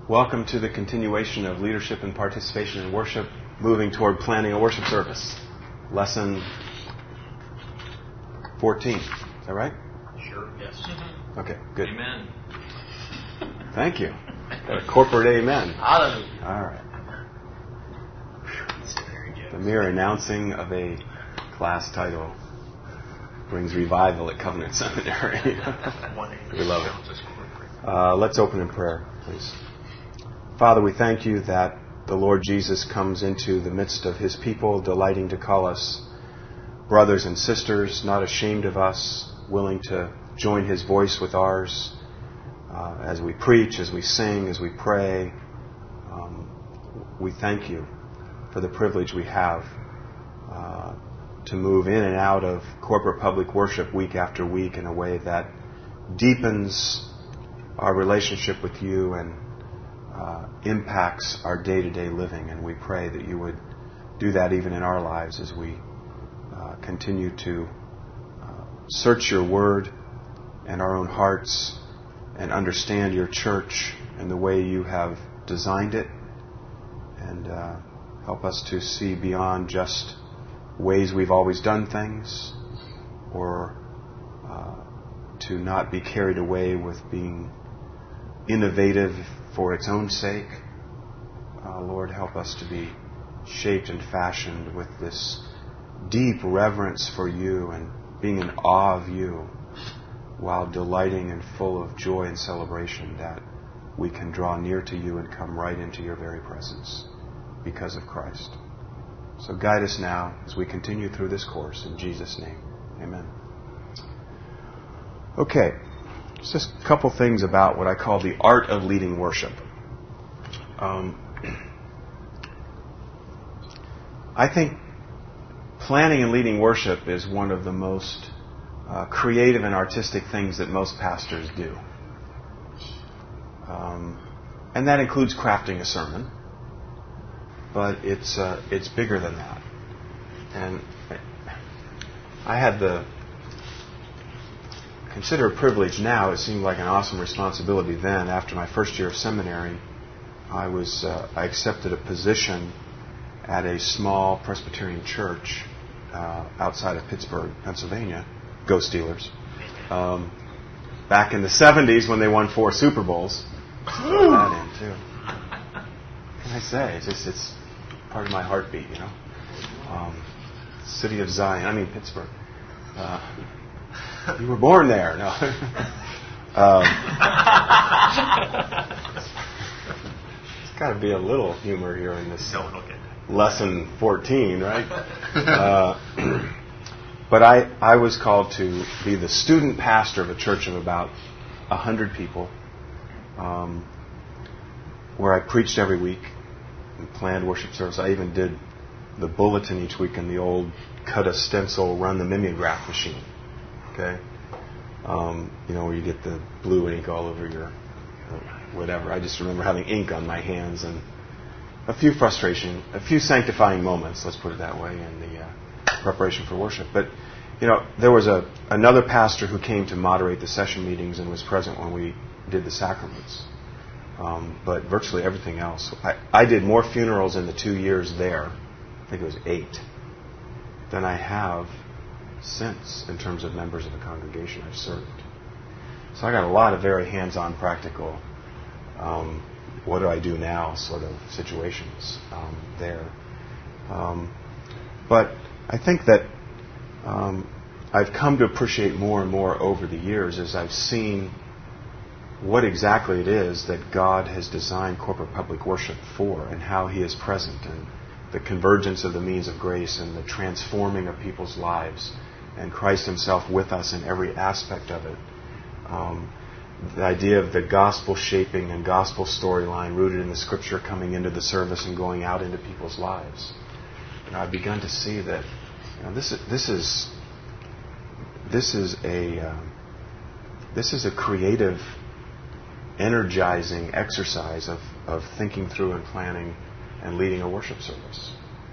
Welcome to the continuation of leadership and participation in worship, moving toward planning a worship service. Lesson 14. Is that right? Sure, yes. Okay, good. Amen. Thank you. Got a corporate amen. Hallelujah. All right. The mere announcing of a class title brings revival at Covenant Seminary. We love it. Let's open in prayer, please. Father, we thank you that the Lord Jesus comes into the midst of his people, delighting to call us brothers and sisters, not ashamed of us, willing to join his voice with ours as we preach, as we sing, as we pray. We thank you for the privilege we have to move in and out of corporate public worship week after week in a way that deepens our relationship with you and impacts our day-to-day living. And we pray that you would do that even in our lives as we continue to search your word and our own hearts and understand your church and the way you have designed it, and help us to see beyond just ways we've always done things, or to not be carried away with being innovative for its own sake. Lord, help us to be shaped and fashioned with this deep reverence for you and being in awe of you, while delighting and full of joy and celebration that we can draw near to you and come right into your very presence because of Christ. So guide us now as we continue through this course. In Jesus' name, amen. Okay, just a couple things about what I call the art of leading worship. I think planning and leading worship is one of the most creative and artistic things that most pastors do. And that includes crafting a sermon. But it's bigger than that. And I had consider a privilege now. It seemed like an awesome responsibility then. After my first year of seminary, I accepted a position at a small Presbyterian church outside of Pittsburgh, Pennsylvania. Go Steelers. Back in the 70s when they won 4 Super Bowls. Throw that in too. What can I say? It's part of my heartbeat, you know. City of Zion. Pittsburgh. You were born there. No. There's got to be a little humor here in this lesson 14, right? But I was called to be the student pastor of a church of about 100 people, where I preached every week and planned worship service. I even did the bulletin each week in the old cut a stencil, run the mimeograph machine. Okay? Where you get the blue ink all over your whatever. I just remember having ink on my hands and a few sanctifying moments, let's put it that way, in the preparation for worship. But, there was another pastor who came to moderate the session meetings and was present when we did the sacraments. But virtually everything else. I did more funerals in the 2 years there, I think it was 8, than I have since in terms of members of the congregation I've served. So I got a lot of very hands-on, practical, what do I do now sort of situations there. But I think that I've come to appreciate more and more over the years as I've seen what exactly it is that God has designed corporate public worship for, and how He is present, and the convergence of the means of grace and the transforming of people's lives, and Christ Himself with us in every aspect of it. The idea of the gospel shaping and gospel storyline rooted in the Scripture coming into the service and going out into people's lives. I've begun to see that this is a creative, energizing exercise of thinking through and planning and leading a worship service.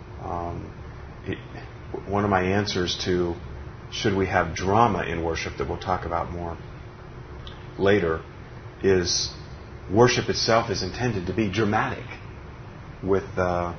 One of my answers to should we have drama in worship, that we'll talk about more later, is worship itself is intended to be dramatic with, the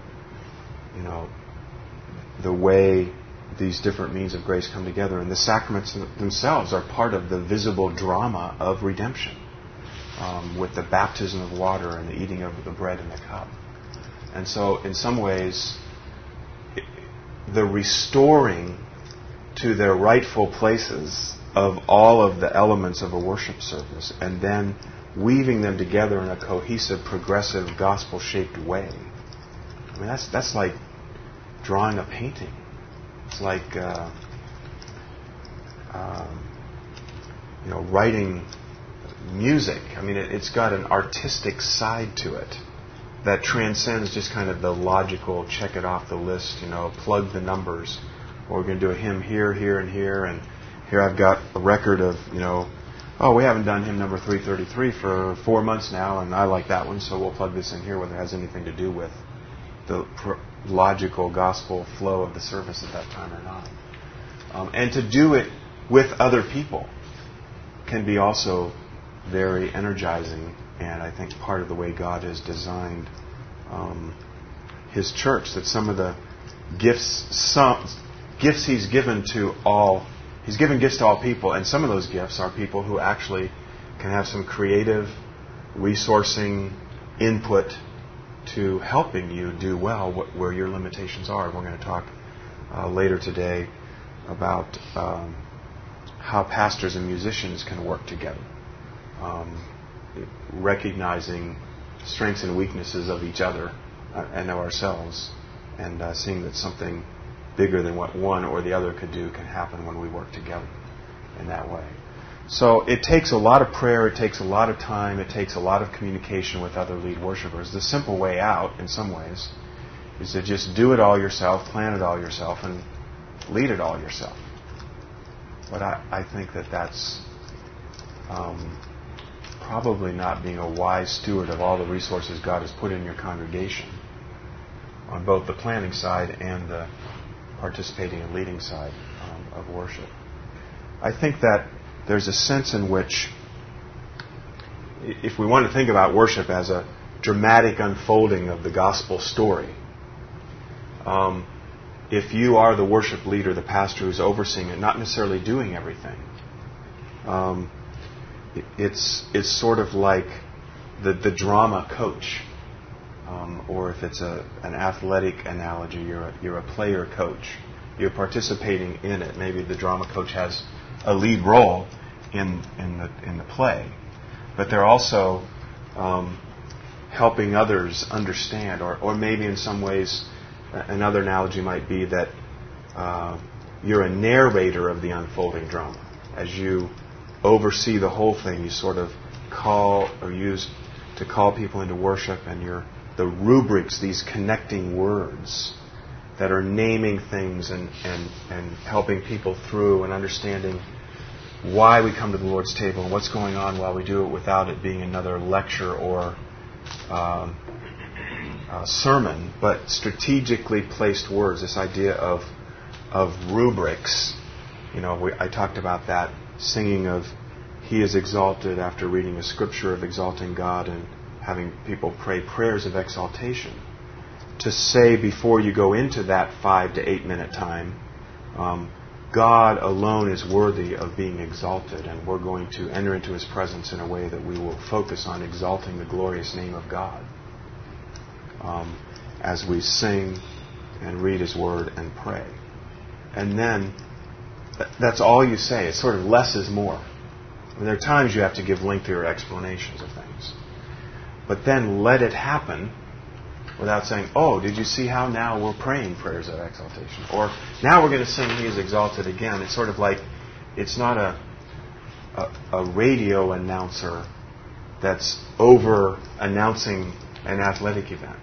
way these different means of grace come together. And the sacraments themselves are part of the visible drama of redemption, with the baptism of water and the eating of the bread and the cup. And so, in some ways, the restoring to their rightful places of all of the elements of a worship service and then weaving them together in a cohesive, progressive, gospel-shaped way. I mean, that's like drawing a painting. It's like writing music. I mean, it's got an artistic side to it that transcends just kind of the logical, check it off the list, plug the numbers. Or we're going to do a hymn here, here, and here, and here I've got a record of, we haven't done hymn number 333 for 4 months now, and I like that one, so we'll plug this in here, whether it has anything to do with the logical gospel flow of the service at that time or not. And to do it with other people can be also very energizing, and I think part of the way God has designed His church, that some of the gifts He's given to all, He's given gifts to all people, and some of those gifts are people who actually can have some creative, resourcing input to helping you do well where your limitations are. We're going to talk later today about how pastors and musicians can work together, recognizing strengths and weaknesses of each other and of ourselves, and seeing that something bigger than what one or the other could do can happen when we work together in that way. So it takes a lot of prayer, it takes a lot of time, it takes a lot of communication with other lead worshipers. The simple way out, in some ways, is to just do it all yourself, plan it all yourself, and lead it all yourself. But I think that's probably not being a wise steward of all the resources God has put in your congregation, on both the planning side and the participating and leading side of worship. I think that there's a sense in which, if we want to think about worship as a dramatic unfolding of the gospel story, if you are the worship leader, the pastor who's overseeing it, not necessarily doing everything, it's sort of like the drama coach. Or if it's an athletic analogy, you're a player coach. You're participating in it. Maybe the drama coach has a lead role in the play, but they're also helping others understand. Or maybe in some ways, another analogy might be that you're a narrator of the unfolding drama. As you oversee the whole thing, you sort of use to call people into worship, and the rubrics, these connecting words that are naming things and helping people through and understanding why we come to the Lord's table and what's going on while we do it, without it being another lecture or sermon, but strategically placed words. This idea of rubrics. I talked about that, singing of He is exalted after reading a scripture of exalting God and having people pray prayers of exaltation. To say before you go into that 5 to 8 minute time, God alone is worthy of being exalted, and we're going to enter into His presence in a way that we will focus on exalting the glorious name of God as we sing and read His Word and pray. And then that's all you say. It's sort of less is more. I mean, there are times you have to give lengthier explanations of things. But then let it happen without saying, oh, did you see how now we're praying prayers of exaltation? Or now we're going to sing He is exalted again. It's sort of like, it's not a radio announcer that's over announcing an athletic event.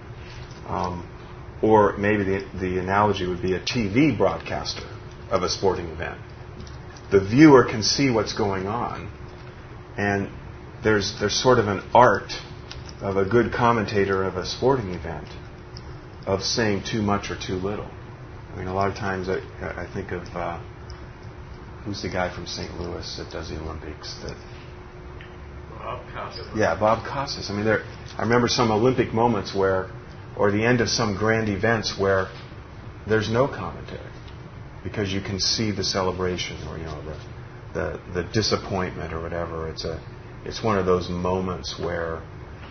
Or maybe the analogy would be a TV broadcaster of a sporting event. The viewer can see what's going on, and there's sort of an art of a good commentator of a sporting event of saying too much or too little. I mean, a lot of times I think of who's the guy from St. Louis that does the Olympics? Bob Costas. Yeah, Bob Costas. I mean, I remember some Olympic moments where, or the end of some grand events where there's no commentary because you can see the celebration or the disappointment or whatever. It's one of those moments where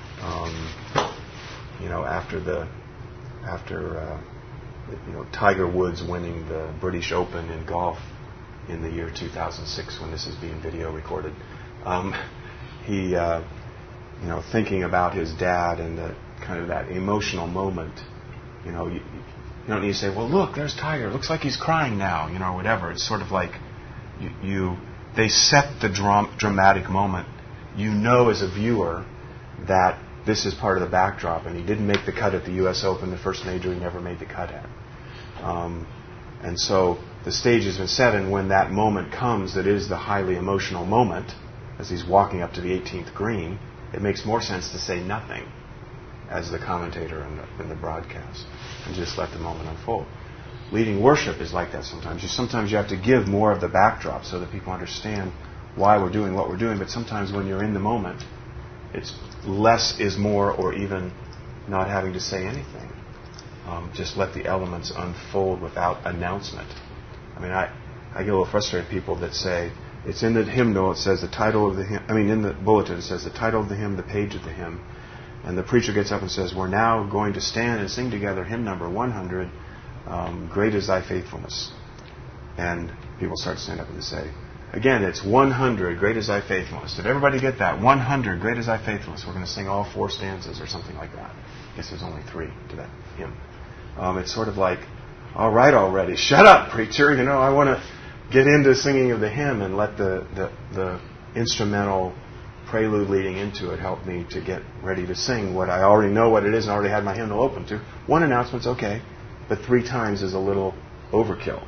after Tiger Woods winning the British Open in golf in the year 2006 when this is being video recorded, he thinking about his dad and the kind of that emotional moment. You don't need to say, well, look, there's Tiger. Looks like he's crying now, or whatever. It's sort of like they set the dramatic moment. You know as a viewer that this is part of the backdrop, and he didn't make the cut at the U.S. Open, the first major he never made the cut at. And so the stage has been set, and when that moment comes, that is the highly emotional moment, as he's walking up to the 18th green, it makes more sense to say nothing as the commentator in the broadcast and just let the moment unfold. Leading worship is like that sometimes. Sometimes you have to give more of the backdrop so that people understand why we're doing what we're doing, but sometimes when you're in the moment, it's less is more, or even not having to say anything. Just let the elements unfold without announcement. I mean, I get a little frustrated with people that say, it's in the hymnal, it says the title of the hymn, in the bulletin it says the title of the hymn, the page of the hymn, and the preacher gets up and says, we're now going to stand and sing together hymn number 100, Great is Thy Faithfulness. And people start to stand up and say, again, it's 100, Great is Thy Faithfulness. Did everybody get that? 100, Great is Thy Faithfulness. We're going to sing all 4 stanzas or something like that. I guess there's only 3 to that hymn. It's sort of like, all right already, shut up, preacher. I want to get into singing of the hymn and let the instrumental prelude leading into it help me to get ready to sing what I already know what it is and already had my hymnal open to. 1 announcement's okay, but 3 times is a little overkill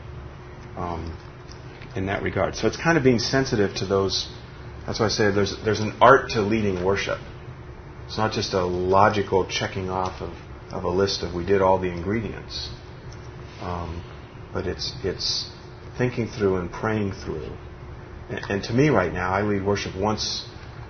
in that regard. So it's kind of being sensitive to those. That's why I say there's an art to leading worship. It's not just a logical checking off of a list of we did all the ingredients, but it's thinking through and praying through. And to me right now, I lead worship once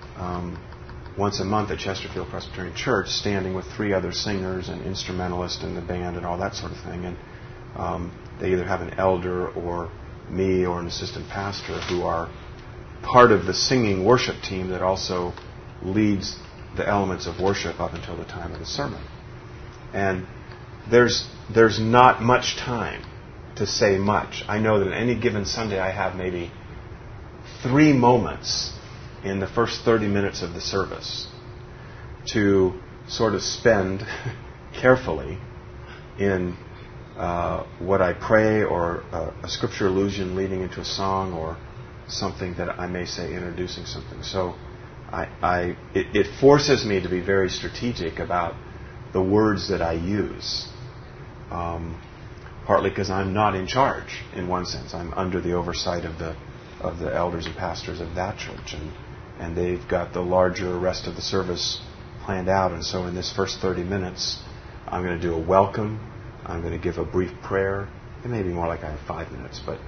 a month at Chesterfield Presbyterian Church, standing with 3 other singers and instrumentalists in the band and all that sort of thing. And they either have an elder or me or an assistant pastor who are part of the singing worship team that also leads the elements of worship up until the time of the sermon. And there's not much time to say much. I know that on any given Sunday I have maybe 3 moments in the first 30 minutes of the service to sort of spend carefully in what I pray, or a scripture allusion leading into a song, or something that I may say introducing something. So it forces me to be very strategic about the words that I use, partly because I'm not in charge in one sense. I'm under the oversight of the elders and pastors of that church, and they've got the larger rest of the service planned out. And so in this first 30 minutes, I'm going to do a welcome. I'm going to give a brief prayer. It may be more like I have 5 minutes, but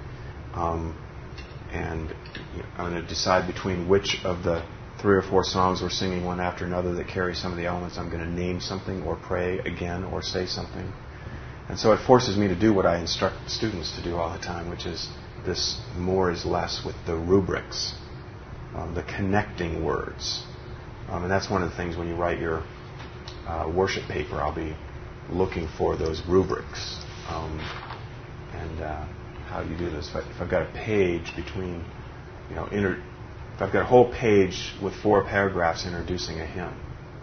and I'm going to decide between which of the 3 or 4 songs we're singing one after another that carry some of the elements. I'm going to name something or pray again or say something. And so it forces me to do what I instruct students to do all the time, which is this more is less with the rubrics, the connecting words. And that's one of the things when you write your worship paper, I'll be looking for those rubrics and how you do this. If I've got a page between, if I've got a whole page with 4 paragraphs introducing a hymn,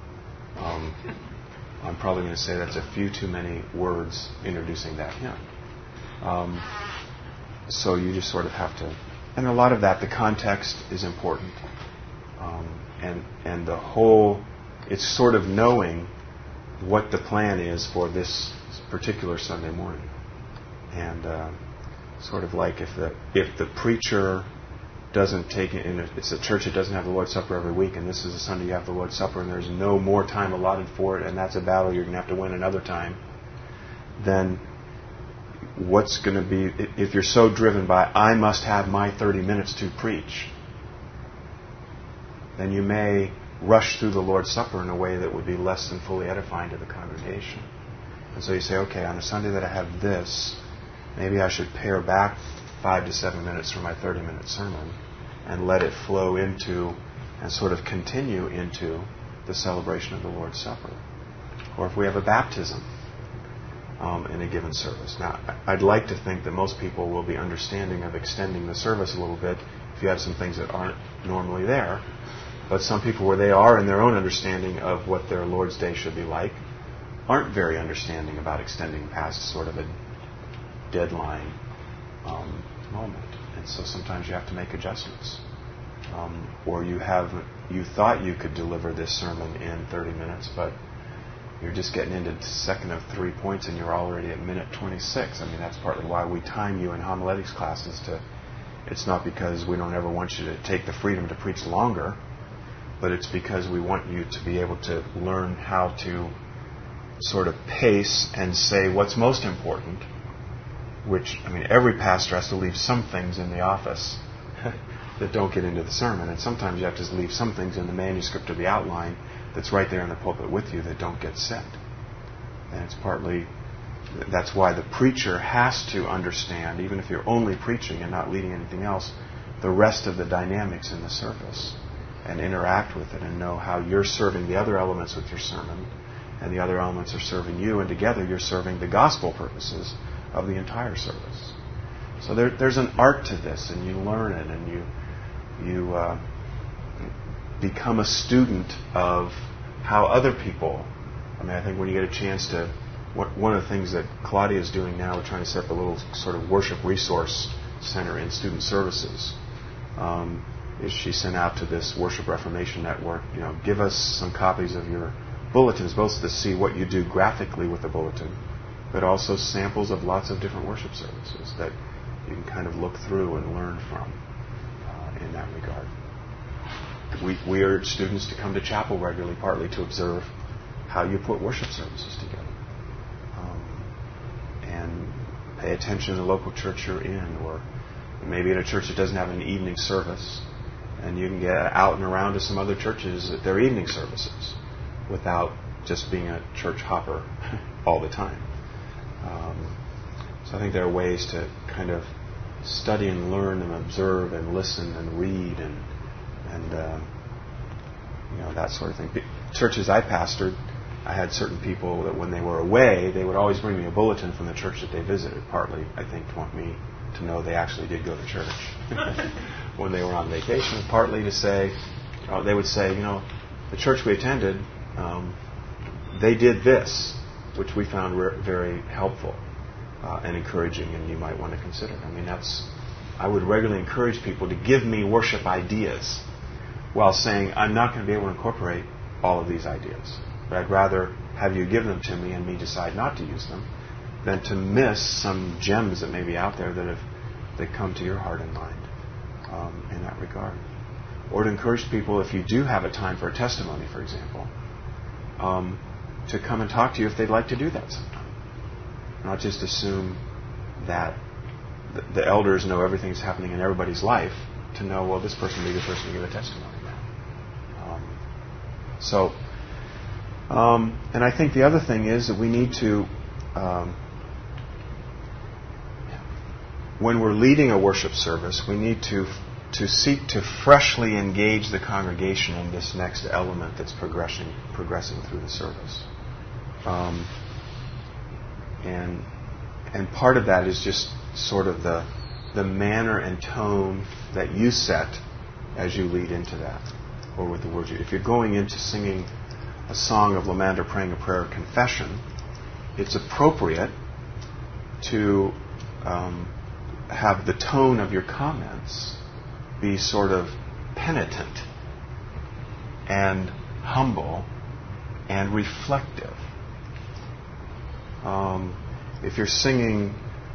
I'm probably going to say that's a few too many words introducing that hymn. So you just sort of have to, and a lot of that, the context is important, and the whole, it's sort of knowing what the plan is for this particular Sunday morning, and sort of like if the preacher doesn't take it, and it's a church that doesn't have the Lord's Supper every week, and this is a Sunday you have the Lord's Supper, and there's no more time allotted for it, and that's a battle you're going to have to win another time, then what's going to be, if you're so driven by, I must have my 30 minutes to preach, then you may rush through the Lord's Supper in a way that would be less than fully edifying to the congregation. And so you say, okay, on a Sunday that I have this, maybe I should pare back 5 to 7 minutes from my 30-minute sermon and let it flow into and sort of continue into the celebration of the Lord's Supper. Or if we have a baptism in a given service. Now, I'd like to think that most people will be understanding of extending the service a little bit if you have some things that aren't normally there. But some people, where they are in their own understanding of what their Lord's Day should be like, aren't very understanding about extending past sort of a deadline moment. And so sometimes you have to make adjustments. Or you thought you could deliver this sermon in 30 minutes, but you're just getting into the second of 3 points and you're already at minute 26. I mean, that's partly why we time you in homiletics classes it's not because we don't ever want you to take the freedom to preach longer, but it's because we want you to be able to learn how to sort of pace and say what's most important, which, I mean, every pastor has to leave some things in the office that don't get into the sermon, and sometimes you have to leave some things in the manuscript or the outline that's right there in the pulpit with you that don't get said. And it's partly, that's why the preacher has to understand, even if you're only preaching and not leading anything else, the rest of the dynamics in the service and interact with it and know how you're serving the other elements with your sermon and the other elements are serving you, and together you're serving the gospel purposes of the entire service. So there's an art to this, and you learn it, and you become a student of how other people. I mean, I think when you get a chance to, one of the things that Claudia is doing now, we're trying to set up a little sort of worship resource center in student services. Is she sent out to this Worship Reformation Network, give us some copies of your bulletins, both to see what you do graphically with the bulletin, but also samples of lots of different worship services that you can kind of look through and learn from in that regard. We urge students to come to chapel regularly, partly to observe how you put worship services together. And pay attention to the local church you're in, or maybe in a church that doesn't have an evening service, and you can get out and around to some other churches at their evening services without just being a church hopper all the time. So I think there are ways to kind of study and learn and observe and listen and read and that sort of thing. Churches I pastored, I had certain people that when they were away, they would always bring me a bulletin from the church that they visited, partly, I think, to want me to know they actually did go to church when they were on vacation, partly to say, they would say, the church we attended, they did this, which we found very helpful and encouraging, and you might want to consider. I mean, I would regularly encourage people to give me worship ideas while saying, I'm not going to be able to incorporate all of these ideas, but I'd rather have you give them to me and me decide not to use them than to miss some gems that may be out there that come to your heart and mind in that regard. Or to encourage people, if you do have a time for a testimony, for example, to come and talk to you if they'd like to do that sometime. Not just assume that the elders know everything that's happening in everybody's life, to know, well, this person will be the person to give a testimony now. And I think the other thing is that we need to, when we're leading a worship service, we need to seek to freshly engage the congregation in this next element that's progressing through the service. And part of that is just sort of the manner and tone that you set as you lead into that, or with the words. If you're going into singing a song of lament or praying a prayer of confession, it's appropriate to have the tone of your comments be sort of penitent and humble and reflective. If you're singing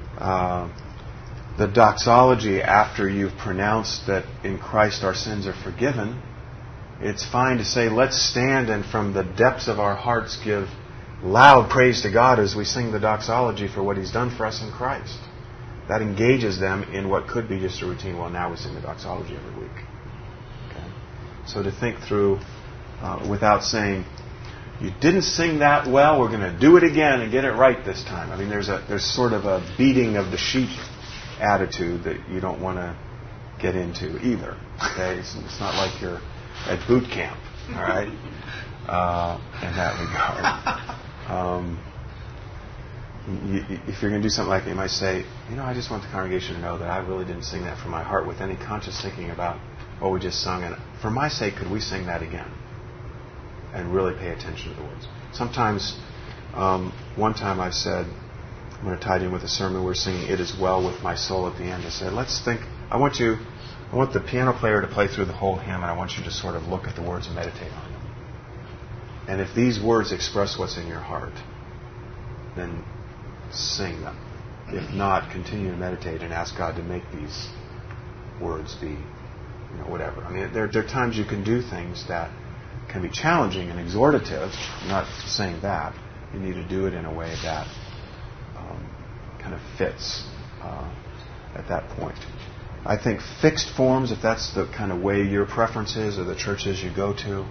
the doxology after you've pronounced that in Christ our sins are forgiven, it's fine to say, let's stand and from the depths of our hearts give loud praise to God as we sing the doxology for what He's done for us in Christ. That engages them in what could be just a routine, well, now we sing the doxology every week. Okay? So to think through without saying, you didn't sing that well, we're going to do it again and get it right this time. I mean, there's sort of a beating of the sheep attitude that you don't want to get into either. Okay, it's not like you're at boot camp, all right, in that regard. If you're going to do something like that, you might say, I just want the congregation to know that I really didn't sing that from my heart with any conscious thinking about what we just sung. And for my sake, could we sing that again? And really pay attention to the words. Sometimes, one time I said, I'm going to tie it in with a sermon, we're singing It Is Well With My Soul at the end. I said, let's think, I want the piano player to play through the whole hymn, and I want you to sort of look at the words and meditate on them. And if these words express what's in your heart, then sing them. If not, continue to meditate and ask God to make these words be, whatever. I mean, there are times you can do things that can be challenging and exhortative. I'm not saying that. You need to do it in a way that kind of fits at that point. I think fixed forms, if that's the kind of way your preference is or the churches you go to,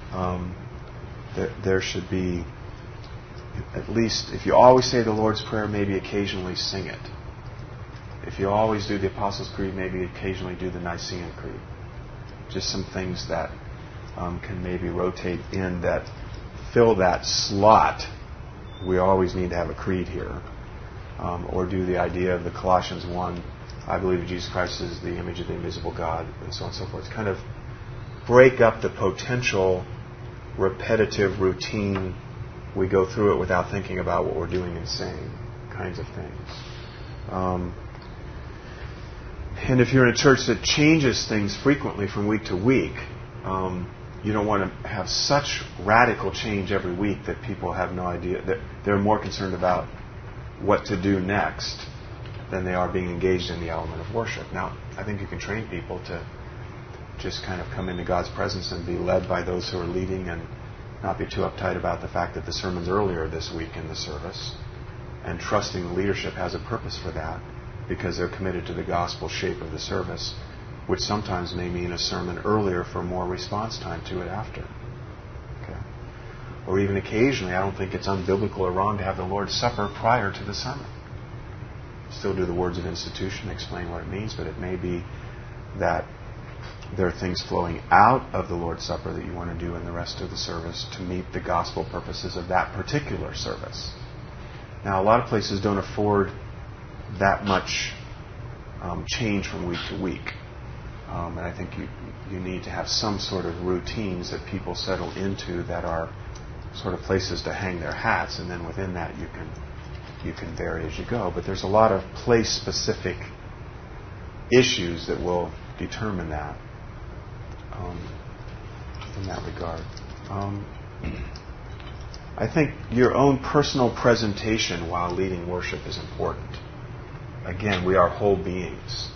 there should be, at least, if you always say the Lord's Prayer, maybe occasionally sing it. If you always do the Apostles' Creed, maybe occasionally do the Nicene Creed. Just some things that can maybe rotate in that fill that slot. We always need to have a creed here. Or do the idea of the Colossians 1, I believe in Jesus Christ as the image of the invisible God, and so on and so forth. It's kind of break up the potential repetitive routine. We go through it without thinking about what we're doing and saying, kinds of things. And if you're in a church that changes things frequently from week to week, you don't want to have such radical change every week that people have no idea, that they're more concerned about what to do next than they are being engaged in the element of worship. Now, I think you can train people to just kind of come into God's presence and be led by those who are leading and not be too uptight about the fact that the sermon's earlier this week in the service, and trusting the leadership has a purpose for that because they're committed to the gospel shape of the service, which sometimes may mean a sermon earlier for more response time to it after. Okay. Or even occasionally, I don't think it's unbiblical or wrong to have the Lord's Supper prior to the sermon. Still do the words of institution, explain what it means, but it may be that there are things flowing out of the Lord's Supper that you want to do in the rest of the service to meet the gospel purposes of that particular service. Now, a lot of places don't afford that much change from week to week. And I think you need to have some sort of routines that people settle into that are sort of places to hang their hats, and then within that you can vary as you go. But there's a lot of place-specific issues that will determine that in that regard. I think your own personal presentation while leading worship is important. Again, we are whole beings.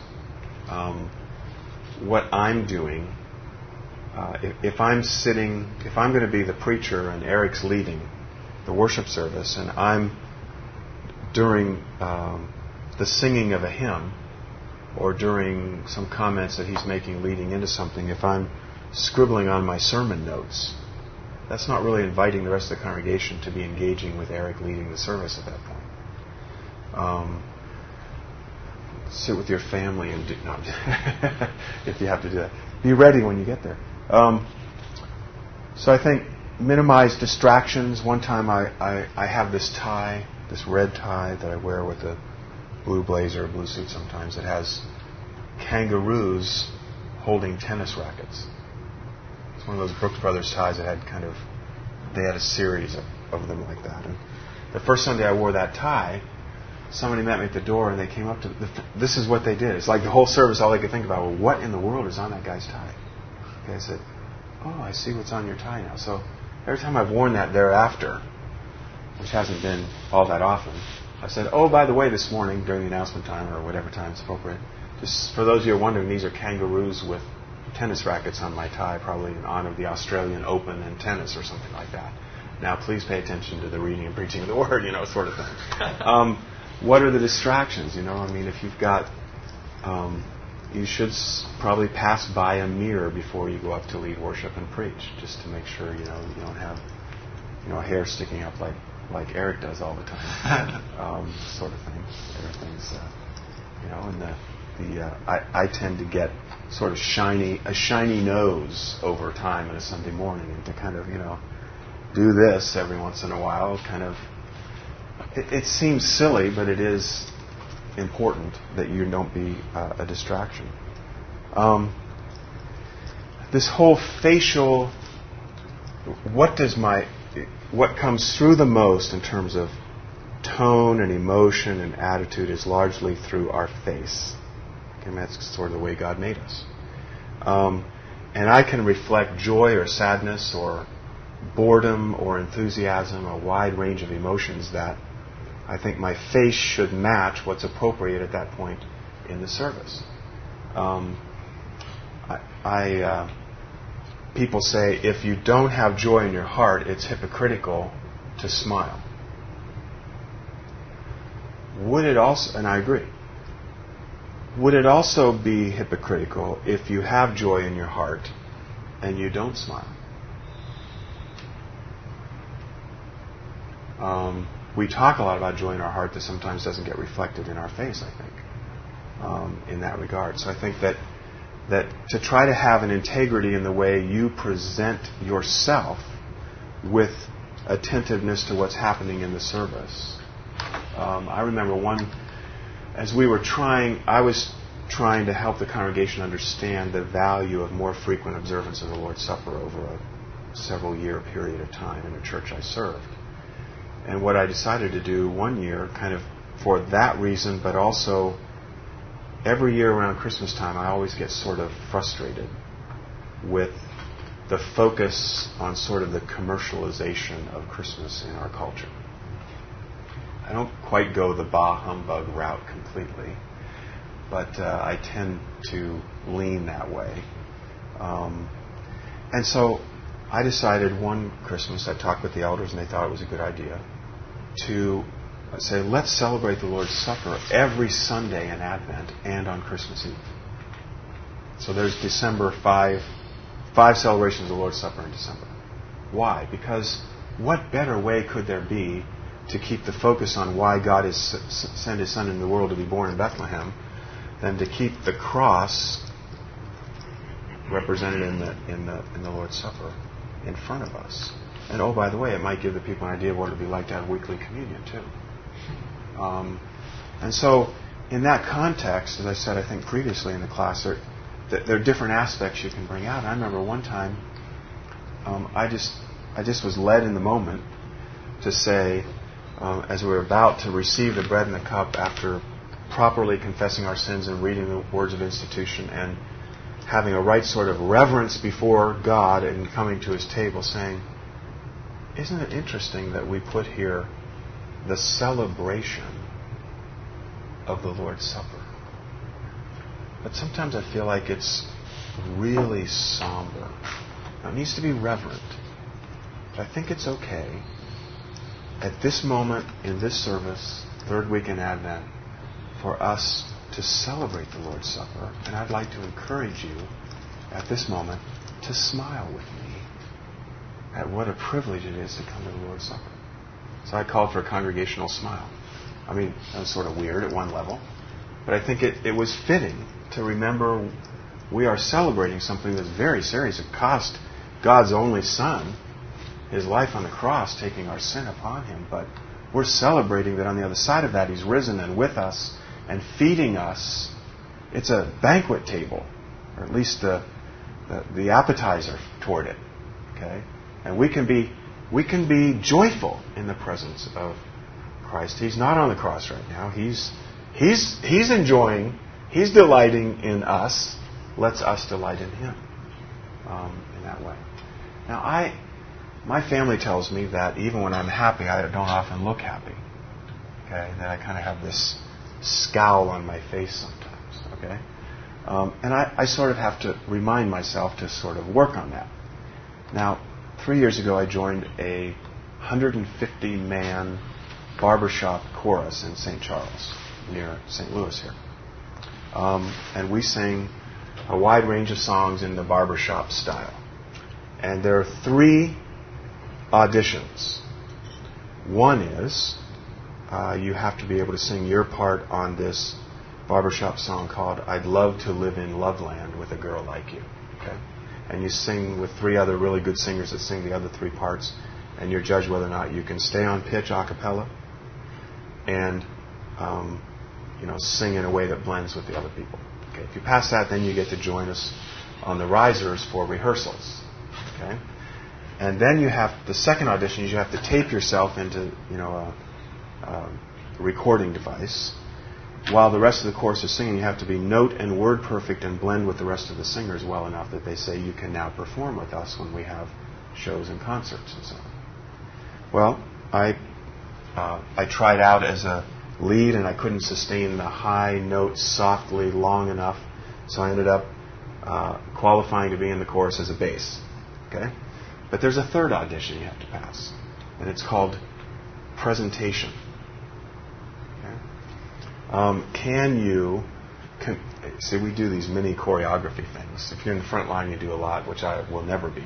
What I'm doing, if I'm going to be the preacher and Eric's leading the worship service, and I'm during the singing of a hymn or during some comments that he's making leading into something, if I'm scribbling on my sermon notes, that's not really inviting the rest of the congregation to be engaging with Eric leading the service at that point. Sit with your family and do, no, if you have to do that. Be ready when you get there. So I think minimize distractions. One time I have this tie, this red tie that I wear with a blue blazer, a blue suit sometimes, that has kangaroos holding tennis rackets. It's one of those Brooks Brothers ties that had they had a series of them like that. And the first Sunday I wore that tie, somebody met me at the door and they came up to this is what they did. It's like the whole service, all they could think about, well, what in the world is on that guy's tie? Okay, I said, oh, I see what's on your tie now. So every time I've worn that thereafter, which hasn't been all that often, I said, oh, by the way, this morning during the announcement time or whatever time is appropriate, just for those of you who are wondering, these are kangaroos with tennis rackets on my tie, probably in honor of the Australian Open and tennis or something like that. Now, please pay attention to the reading and preaching of the Word, sort of thing. What are the distractions? I mean, if you've got you should probably pass by a mirror before you go up to lead worship and preach, just to make sure you don't have hair sticking up like Eric does all the time, sort of thing. Everything's I tend to get sort of a shiny nose over time on a Sunday morning, and to kind of do this every once in a while, kind of it seems silly, but it is important that you don't be a distraction. This whole facial, what comes through the most in terms of tone and emotion and attitude is largely through our face. And that's sort of the way God made us. And I can reflect joy or sadness or boredom or enthusiasm, a wide range of emotions that I think my face should match what's appropriate at that point in the service. People say if you don't have joy in your heart, it's hypocritical to smile. Would it also, and I agree, would it also be hypocritical if you have joy in your heart and you don't smile? We talk a lot about joy in our heart that sometimes doesn't get reflected in our face, I think, in that regard. So I think that to try to have an integrity in the way you present yourself with attentiveness to what's happening in the service. I remember as I was trying to help the congregation understand the value of more frequent observance of the Lord's Supper over a several-year period of time in the church I served. And what I decided to do one year, kind of for that reason, but also every year around Christmas time, I always get sort of frustrated with the focus on sort of the commercialization of Christmas in our culture. I don't quite go the bah humbug route completely, but I tend to lean that way. And so I decided one Christmas, I talked with the elders and they thought it was a good idea, to say, let's celebrate the Lord's Supper every Sunday in Advent and on Christmas Eve. So there's December, five celebrations of the Lord's Supper in December. Why? Because what better way could there be to keep the focus on why God has sent His Son into the world to be born in Bethlehem than to keep the cross represented in the Lord's Supper in front of us. And oh, by the way, it might give the people an idea of what it would be like to have weekly communion too. And so, in that context, as I said, I think previously in the class, there are different aspects you can bring out. And I remember one time, I just was led in the moment to say, as we were about to receive the bread and the cup after properly confessing our sins and reading the words of institution and having a right sort of reverence before God and coming to His table, saying, isn't it interesting that we put here the celebration of the Lord's Supper? But sometimes I feel like it's really somber. Now, it needs to be reverent. But I think it's okay at this moment in this service, third week in Advent, for us to celebrate the Lord's Supper. And I'd like to encourage you at this moment to smile with me at what a privilege it is to come to the Lord's Supper. So I called for a congregational smile. I mean, that was sort of weird at one level, but I think it was fitting to remember we are celebrating something that's very serious. It cost God's only Son His life on the cross, taking our sin upon Him, but we're celebrating that on the other side of that He's risen and with us and feeding us. It's a banquet table, or at least the appetizer toward it. Okay? And we can be joyful in the presence of Christ. He's not on the cross right now. He's enjoying, He's delighting in us. Let's us delight in Him in that way. Now, my family tells me that even when I'm happy, I don't often look happy. Okay? That I kind of have this scowl on my face sometimes. Okay? And I sort of have to remind myself to sort of work on that. Now, 3 years ago, I joined a 150-man barbershop chorus in St. Charles, near St. Louis here. and we sing a wide range of songs in the barbershop style. And there are 3 auditions. One is you have to be able to sing your part on this barbershop song called "I'd Love to Live in Loveland with a Girl Like You." Okay? And you sing with 3 other really good singers that sing the other 3 parts, and you're judged whether or not you can stay on pitch a cappella and sing in a way that blends with the other people. Okay? If you pass that, then you get to join us on the risers for rehearsals. Okay? And then you have the second audition is you have to tape yourself into a recording device. While the rest of the chorus is singing, you have to be note and word perfect and blend with the rest of the singers well enough that they say you can now perform with us when we have shows and concerts and so on. Well, I tried out as a lead and I couldn't sustain the high notes softly long enough, so I ended up qualifying to be in the chorus as a bass. Okay? But there's a third audition you have to pass, and it's called presentation. See, we do these mini choreography things. If you're in the front line, you do a lot, which I will never be.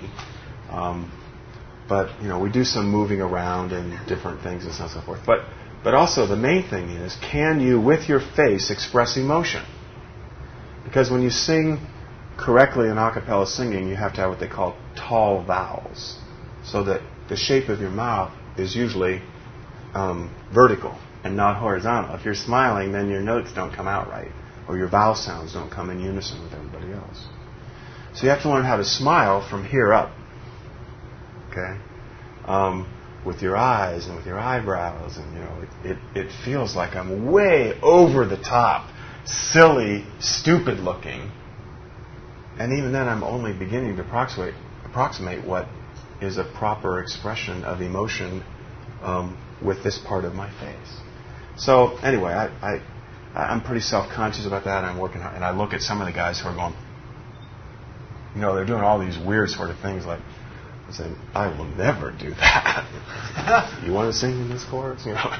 But we do some moving around and different things and so on and so forth. But also the main thing is, can you, with your face, express emotion? Because when you sing correctly in a cappella singing, you have to have what they call tall vowels, so that the shape of your mouth is usually vertical and not horizontal. If you're smiling, then your notes don't come out right, or your vowel sounds don't come in unison with everybody else. So you have to learn how to smile from here up, okay? With your eyes and with your eyebrows, and it feels like I'm way over the top, silly, stupid looking, and even then I'm only beginning to approximate what is a proper expression of emotion with this part of my face. So anyway, I'm pretty self-conscious about that, and I'm working hard. And I look at some of the guys who are going, they're doing all these weird sort of things, like, I say, I will never do that. You want to sing in this chorus?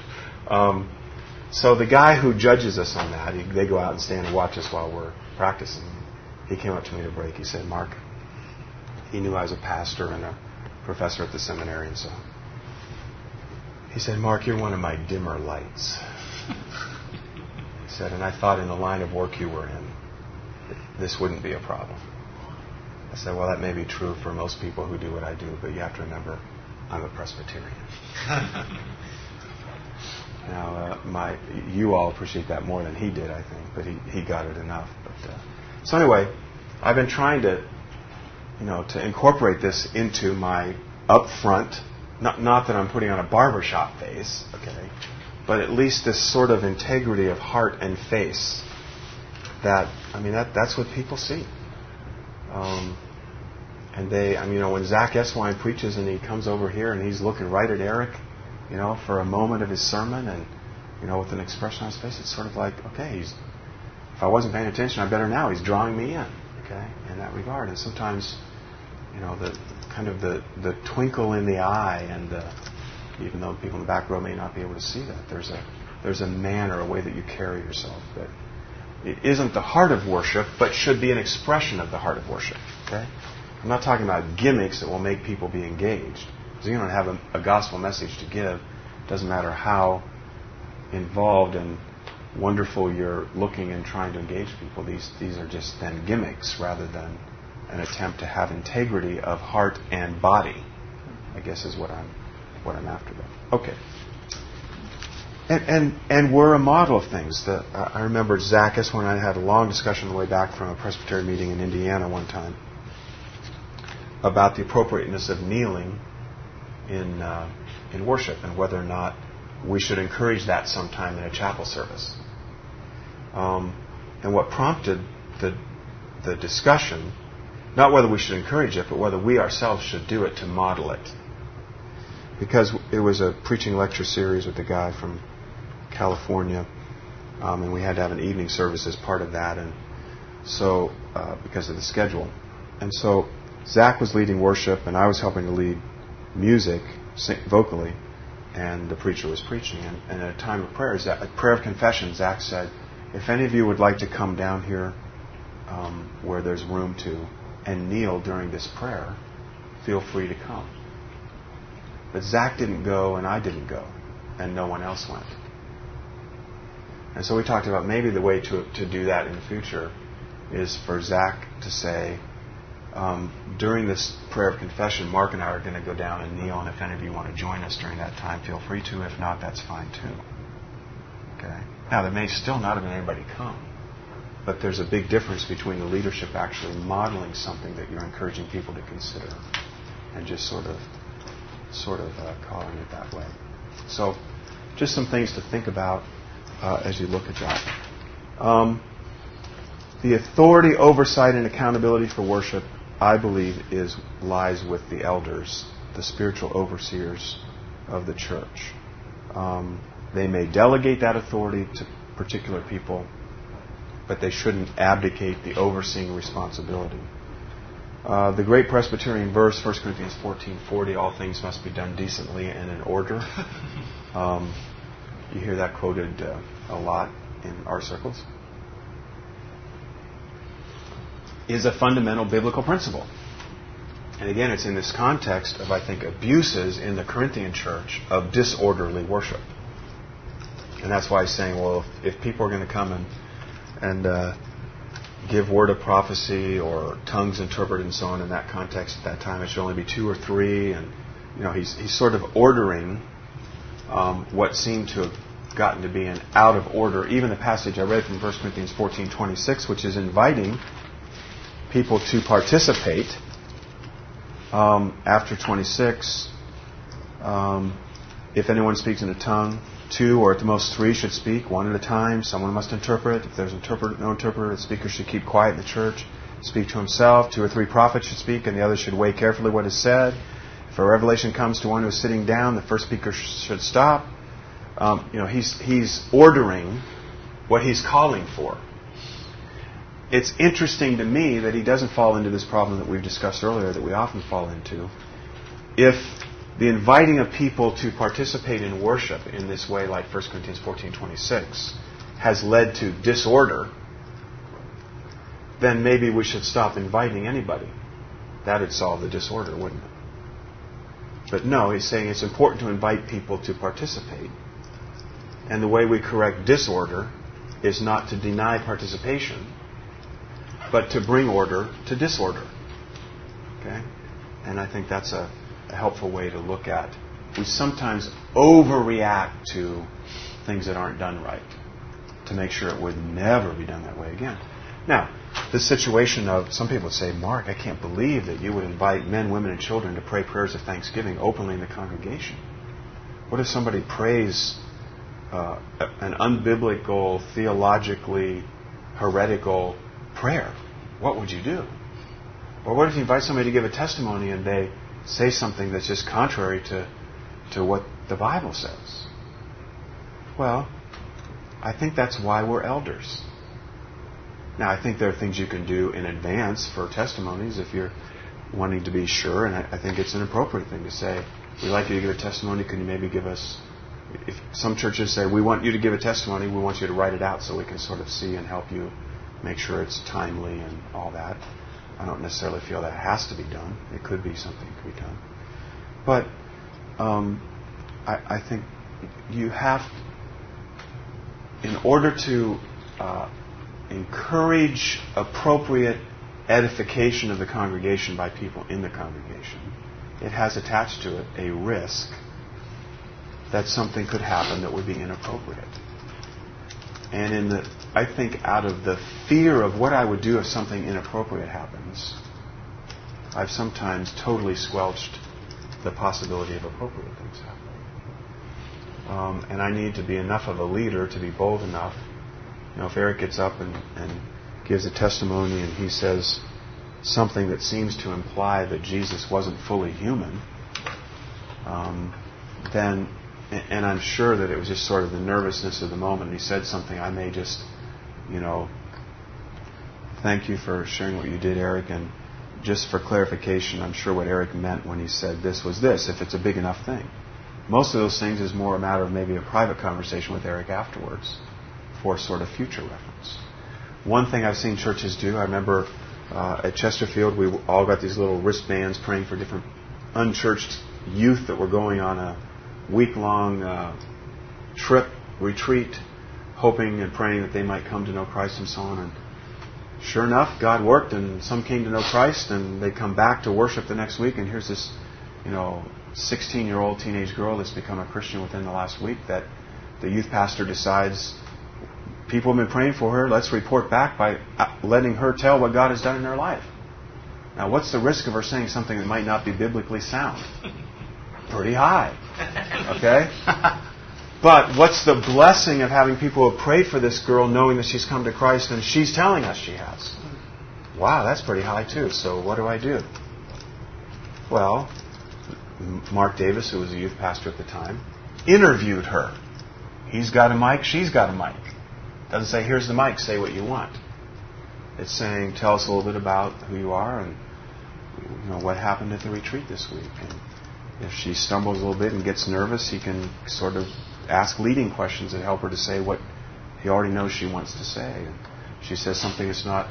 So the guy who judges us on that, they go out and stand and watch us while we're practicing. He came up to me at a break. He said, Mark, he knew I was a pastor and a professor at the seminary, and so he said, Mark, you're one of my dimmer lights. He said, and I thought in the line of work you were in, this wouldn't be a problem. I said, well, that may be true for most people who do what I do, but you have to remember, I'm a Presbyterian. Now, you all appreciate that more than he did, I think, but he got it enough. So anyway, I've been trying to incorporate this into my upfront. Not that I'm putting on a barbershop face, okay, but at least this sort of integrity of heart and face. That's what people see. And when Zach Eswine preaches and he comes over here and he's looking right at Eric, for a moment of his sermon and, with an expression on his face, it's sort of like, okay, if I wasn't paying attention, I better now. He's drawing me in, okay, in that regard. And sometimes, the twinkle in the eye, and even though people in the back row may not be able to see that, there's a manner, a way that you carry yourself that it isn't the heart of worship, but should be an expression of the heart of worship. Okay, I'm not talking about gimmicks that will make people be engaged. Because you don't have a gospel message to give. It doesn't matter how involved and wonderful you're looking and trying to engage people. These are just then gimmicks rather than an attempt to have integrity of heart and body, I guess is what I'm after. Okay. And we're a model of things. I remember Zach Eswine and I had a long discussion on the way back from a Presbyterian meeting in Indiana one time about the appropriateness of kneeling in worship and whether or not we should encourage that sometime in a chapel service. And what prompted the discussion, not whether we should encourage it, but whether we ourselves should do it to model it. Because it was a preaching lecture series with a guy from California, and we had to have an evening service as part of that, and so because of the schedule. And so Zach was leading worship, and I was helping to lead music, vocally, and the preacher was preaching. And at a time of prayer, a prayer of confession, Zach said, if any of you would like to come down here where there's room to and kneel during this prayer, feel free to come. But Zach didn't go and I didn't go and no one else went. And so we talked about maybe the way to do that in the future is for Zach to say, during this prayer of confession, Mark and I are going to go down and kneel, and if any of you want to join us during that time, feel free to. If not, that's fine too. Okay. Now, there may still not have been anybody come, but there's a big difference between the leadership actually modeling something that you're encouraging people to consider and just sort of calling it that way. So, just some things to think about as you look at that. The authority, oversight, and accountability for worship, I believe, lies with the elders, the spiritual overseers of the church. They may delegate that authority to particular people, but they shouldn't abdicate the overseeing responsibility. The great Presbyterian verse, 1 Corinthians 14:40, all things must be done decently and in order. You hear that quoted a lot in our circles. Is a fundamental biblical principle. And again, it's in this context of, I think, abuses in the Corinthian church of disorderly worship. And that's why he's saying, well, if people are going to come and give word of prophecy or tongues interpreted and so on in that context at that time, it should only be 2 or 3. And, he's sort of ordering what seemed to have gotten to be an out of order. Even the passage I read from 1 Corinthians 14:26, which is inviting people to participate. After 26, if anyone speaks in a tongue, 2 or at the most 3 should speak, 1 at a time. Someone must interpret. If there's no interpreter, the speaker should keep quiet in the church, speak to himself. 2 or 3 prophets should speak, and the others should weigh carefully what is said. If a revelation comes to one who is sitting down, the first speaker should stop. He's ordering what he's calling for. It's interesting to me that he doesn't fall into this problem that we've discussed earlier that we often fall into. If the inviting of people to participate in worship in this way, like 1 Corinthians 14:26, has led to disorder, then maybe we should stop inviting anybody. That would solve the disorder, wouldn't it? But no, he's saying it's important to invite people to participate. And the way we correct disorder is not to deny participation, but to bring order to disorder. Okay? And I think that's a helpful way to look at. We sometimes overreact to things that aren't done right to make sure it would never be done that way again. Now, the situation of, some people would say, Mark, I can't believe that you would invite men, women, and children to pray prayers of thanksgiving openly in the congregation. What if somebody prays an unbiblical, theologically heretical prayer? What would you do? Or what if you invite somebody to give a testimony and they say something that's just contrary to what the Bible says? Well, I think that's why we're elders. Now, I think there are things you can do in advance for testimonies if you're wanting to be sure, and I think it's an appropriate thing to say, we'd like you to give a testimony, can you maybe give us... If some churches say, we want you to give a testimony, we want you to write it out so we can sort of see and help you make sure it's timely and all that. I don't necessarily feel that has to be done. It could be something that could be done. But I think you have, in order to encourage appropriate edification of the congregation by people in the congregation, it has attached to it a risk that something could happen that would be inappropriate. And I think out of the fear of what I would do if something inappropriate happens, I've sometimes totally squelched the possibility of appropriate things happening. And I need to be enough of a leader to be bold enough. If Eric gets up and gives a testimony and he says something that seems to imply that Jesus wasn't fully human, then, and I'm sure that it was just sort of the nervousness of the moment, he said something, I may just, thank you for sharing what you did, Eric, and just for clarification, I'm sure what Eric meant when he said this was this, if it's a big enough thing. Most of those things is more a matter of maybe a private conversation with Eric afterwards, for sort of future reference. One thing I've seen churches do, I remember at Chesterfield, we all got these little wristbands praying for different unchurched youth that were going on a week-long trip, retreat, hoping and praying that they might come to know Christ and so on. And sure enough, God worked, and some came to know Christ, and they come back to worship the next week, and here's this, 16-year-old teenage girl that's become a Christian within the last week that the youth pastor decides people have been praying for her, let's report back by letting her tell what God has done in her life. Now, what's the risk of her saying something that might not be biblically sound? Pretty high. Okay? But what's the blessing of having people who have prayed for this girl knowing that she's come to Christ and she's telling us she has? Wow, that's pretty high too. So what do I do? Well, Mark Davis, who was a youth pastor at the time, interviewed her. He's got a mic, she's got a mic. Doesn't say, here's the mic, say what you want. It's saying, tell us a little bit about who you are and what happened at the retreat this week. And if she stumbles a little bit and gets nervous, he can sort of ask leading questions that help her to say what he already knows she wants to say. And she says something that's not,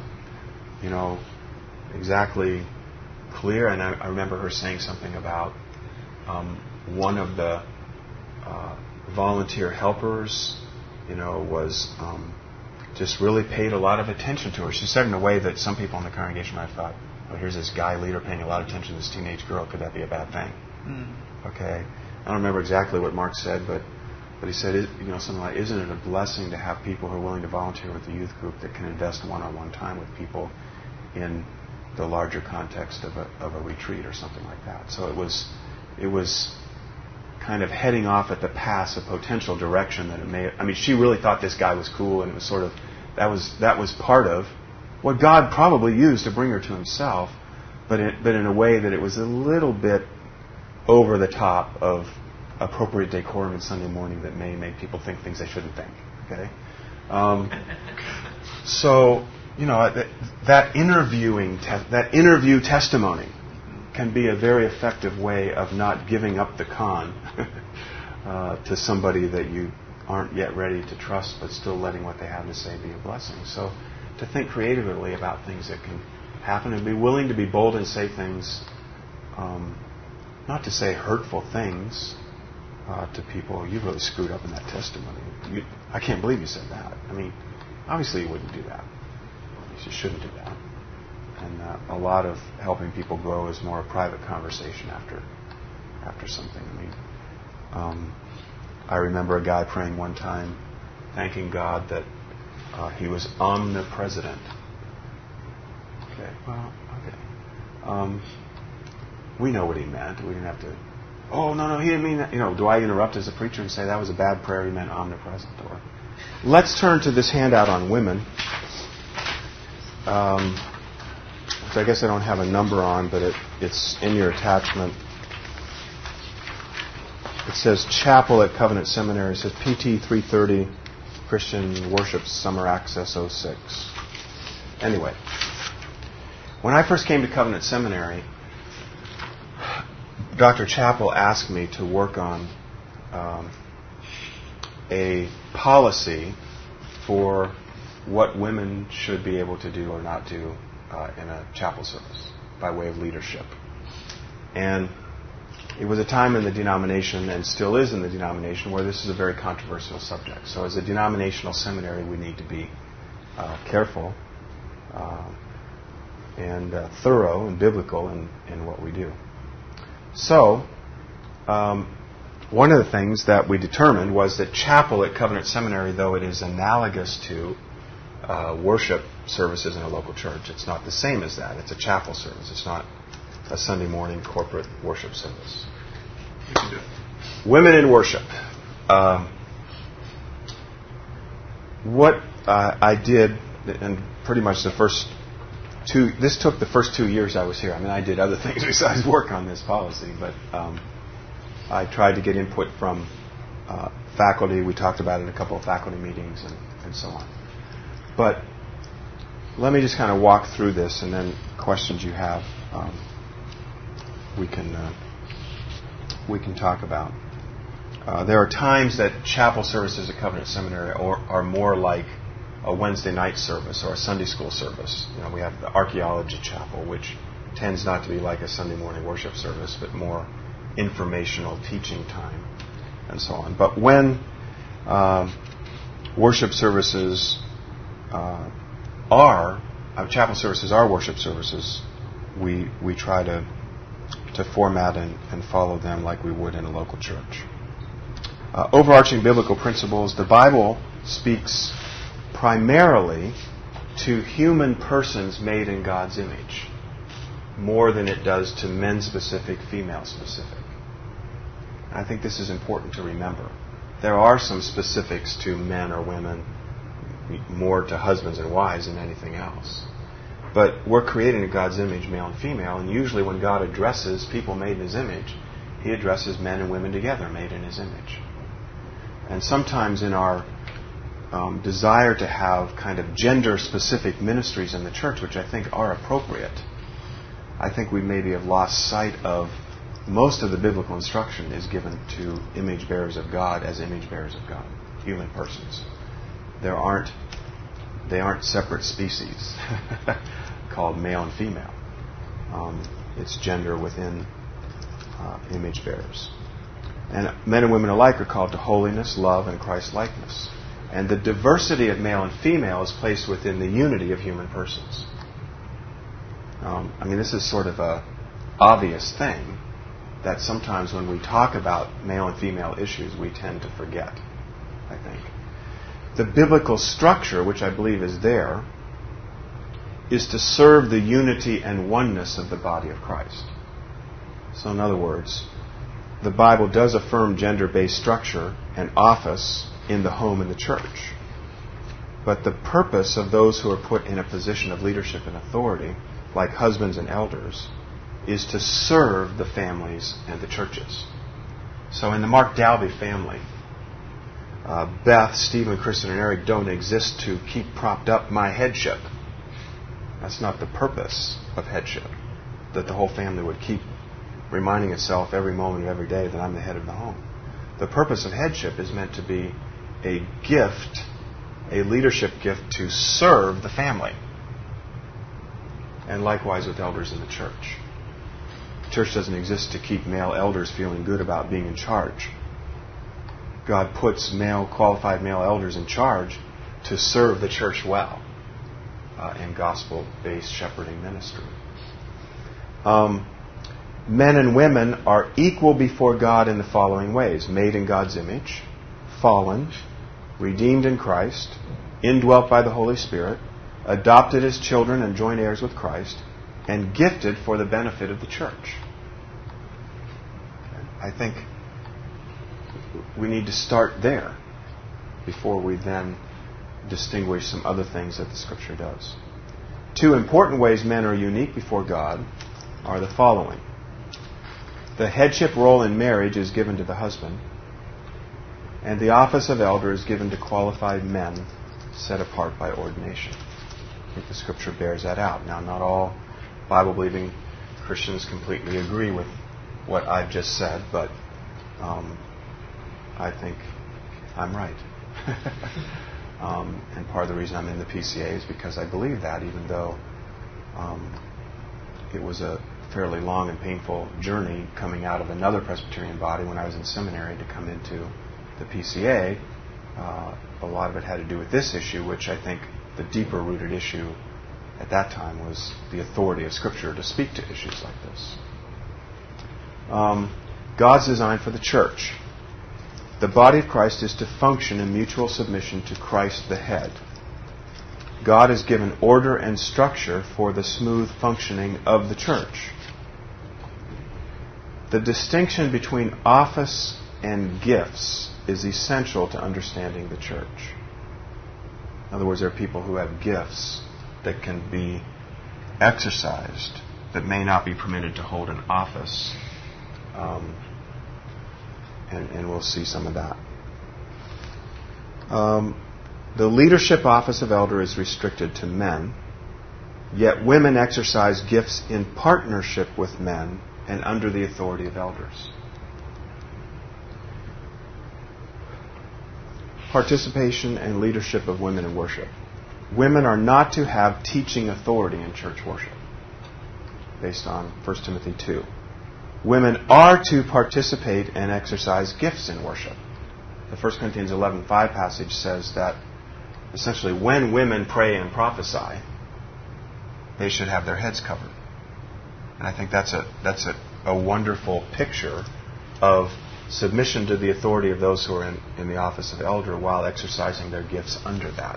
exactly clear. And I remember her saying something about one of the volunteer helpers, was just really paid a lot of attention to her. She said in a way that some people in the congregation might have thought, oh, here's this guy leader paying a lot of attention to this teenage girl. Could that be a bad thing? Okay. I don't remember exactly what Mark said, but he said, something like, isn't it a blessing to have people who are willing to volunteer with the youth group that can invest one-on-one time with people in the larger context of a retreat or something like that. So it was kind of heading off at the pass, a potential direction that it may. I mean, she really thought this guy was cool, and it was sort of that was part of what God probably used to bring her to Himself, but in a way that it was a little bit over the top of appropriate decorum in Sunday morning that may make people think things they shouldn't think. Okay, so that interview testimony can be a very effective way of not giving up the con to somebody that you aren't yet ready to trust, but still letting what they have to say be a blessing. So to think creatively about things that can happen and be willing to be bold and say things, not to say hurtful things to people. You really screwed up in that testimony. I can't believe you said that. I mean, obviously you wouldn't do that. You shouldn't do that. And a lot of helping people grow is more a private conversation after something. I mean, I remember a guy praying one time, thanking God that he was omnipresent. Okay, well, okay. We know what he meant. We didn't have to. Oh no, he didn't mean that. Do I interrupt as a preacher and say that was a bad prayer? He meant omnipresent. Or let's turn to this handout on women. Which I guess I don't have a number on, but it's in your attachment. It says Chapel at Covenant Seminary. It says PT 330 Christian Worship Summer Access 06. Anyway, when I first came to Covenant Seminary, Dr. Chappell asked me to work on a policy for what women should be able to do or not do in a chapel service by way of leadership. And it was a time in the denomination, and still is in the denomination, where this is a very controversial subject. So as a denominational seminary, we need to be careful and thorough and biblical in what we do. So one of the things that we determined was that chapel at Covenant Seminary, though it is analogous to worship services in a local church, it's not the same as that. It's a chapel service. It's not a Sunday morning corporate worship service. Women in worship. What I did, and pretty much this took the first 2 years I was here. I mean, I did other things besides work on this policy, but I tried to get input from faculty. We talked about it at a couple of faculty meetings and so on. But let me just kind of walk through this, and then questions you have, we can talk about. There are times that chapel services at Covenant Seminary are more like a Wednesday night service or a Sunday school service. We have the archaeology chapel, which tends not to be like a Sunday morning worship service, but more informational teaching time and so on. But when worship services chapel services are worship services, we try to format and follow them like we would in a local church. Overarching biblical principles, the Bible speaks primarily to human persons made in God's image, more than it does to men-specific, female-specific. I think this is important to remember. There are some specifics to men or women, more to husbands and wives than anything else. But we're created in God's image, male and female, and usually when God addresses people made in His image, He addresses men and women together, made in His image. And sometimes in our desire to have kind of gender-specific ministries in the church, which I think are appropriate, I think we maybe have lost sight of most of the biblical instruction is given to image bearers of God as image bearers of God, human persons. They aren't separate species called male and female. It's gender within image bearers. And men and women alike are called to holiness, love, and Christ-likeness. And the diversity of male and female is placed within the unity of human persons. This is sort of a obvious thing that sometimes when we talk about male and female issues, we tend to forget, I think. The biblical structure, which I believe is there, is to serve the unity and oneness of the body of Christ. So in other words, the Bible does affirm gender-based structure and office in the home and the church. But the purpose of those who are put in a position of leadership and authority, like husbands and elders, is to serve the families and the churches. So in the Mark Dalby family, Beth, Stephen, Kristen, and Eric don't exist to keep propped up my headship. That's not the purpose of headship, that the whole family would keep reminding itself every moment of every day that I'm the head of the home. The purpose of headship is meant to be a gift, a leadership gift to serve the family. And likewise with elders in the church. The church doesn't exist to keep male elders feeling good about being in charge. God puts qualified male elders in charge to serve the church well in gospel-based shepherding ministry. Men and women are equal before God in the following ways: made in God's image, fallen, redeemed in Christ, indwelt by the Holy Spirit, adopted as children and joint heirs with Christ, and gifted for the benefit of the church. I think we need to start there before we then distinguish some other things that the Scripture does. Two important ways men are unique before God are the following. The headship role in marriage is given to the husband, and the office of elder is given to qualified men set apart by ordination. I think the Scripture bears that out. Now, not all Bible-believing Christians completely agree with what I've just said, but I think I'm right. And part of the reason I'm in the PCA is because I believe that, even though it was a fairly long and painful journey coming out of another Presbyterian body when I was in seminary to come into the PCA. A lot of it had to do with this issue, which I think the deeper-rooted issue at that time was the authority of Scripture to speak to issues like this. God's design for the church. The body of Christ is to function in mutual submission to Christ the head. God has given order and structure for the smooth functioning of the church. The distinction between office and gifts is essential to understanding the church. In other words, there are people who have gifts that can be exercised that may not be permitted to hold an office. And we'll see some of that. The leadership office of elder is restricted to men, yet women exercise gifts in partnership with men and under the authority of elders. participation and leadership of women in worship. Women are not to have teaching authority in church worship, based on 1 Timothy 2. Women are to participate and exercise gifts in worship. The 1 Corinthians 11:5 passage says that essentially when women pray and prophesy, they should have their heads covered. And I think that's a wonderful picture of submission to the authority of those who are in the office of elder while exercising their gifts under that.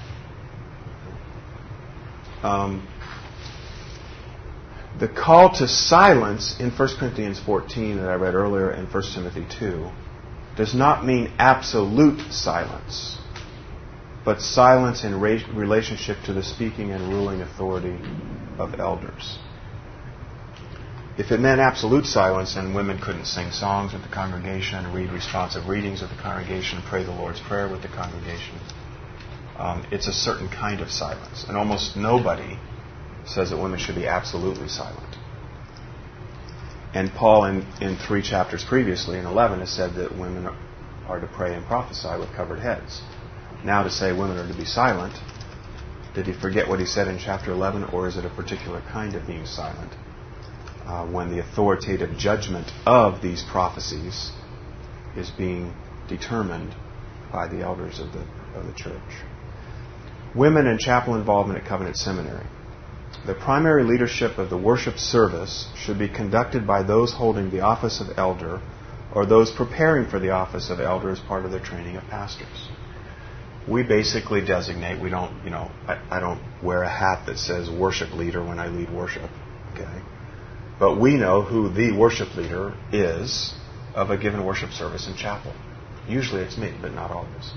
The call to silence in 1 Corinthians 14 that I read earlier and 1 Timothy 2 does not mean absolute silence, but silence in relationship to the speaking and ruling authority of elders. If it meant absolute silence and women couldn't sing songs with the congregation, read responsive readings with the congregation, pray the Lord's Prayer with the congregation, it's a certain kind of silence. And almost nobody says that women should be absolutely silent. And Paul, in 3 chapters previously, in 11, has said that women are to pray and prophesy with covered heads. Now to say women are to be silent, did he forget what he said in chapter 11, or is it a particular kind of being silent? When the authoritative judgment of these prophecies is being determined by the elders of the church. Women and chapel involvement at Covenant Seminary. The primary leadership of the worship service should be conducted by those holding the office of elder or those preparing for the office of elder as part of their training of pastors. We basically designate, I don't wear a hat that says worship leader when I lead worship, okay? But we know who the worship leader is of a given worship service in chapel. Usually it's me, but not always.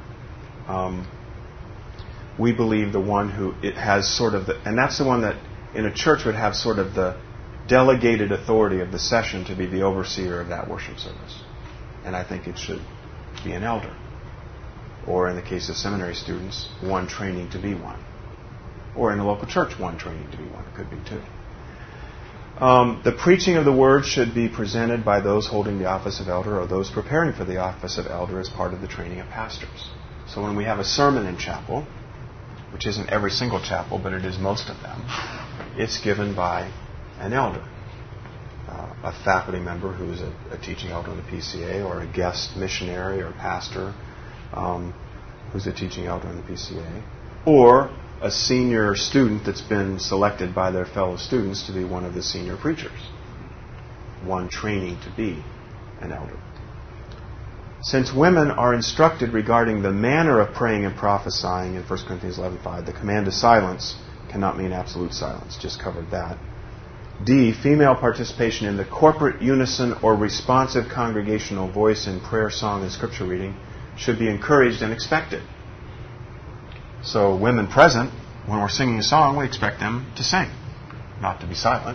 We believe the one who it has sort of and that's the one that in a church would have sort of the delegated authority of the session to be the overseer of that worship service. And I think it should be an elder. Or in the case of seminary students, one training to be one. Or in a local church, one training to be one. It could be two. The preaching of the word should be presented by those holding the office of elder or those preparing for the office of elder as part of the training of pastors. So when we have a sermon in chapel, which isn't every single chapel, but it is most of them, it's given by an elder, a faculty member who is a teaching elder in the PCA, or a guest missionary or pastor who's a teaching elder in the PCA, or a senior student that's been selected by their fellow students to be one of the senior preachers, one training to be an elder. Since women are instructed regarding the manner of praying and prophesying in 1 Corinthians 11:5, the command to silence cannot mean absolute silence. Just covered that. D, female participation in the corporate unison or responsive congregational voice in prayer, song, and scripture reading should be encouraged and expected. So women present, when we're singing a song, we expect them to sing, not to be silent,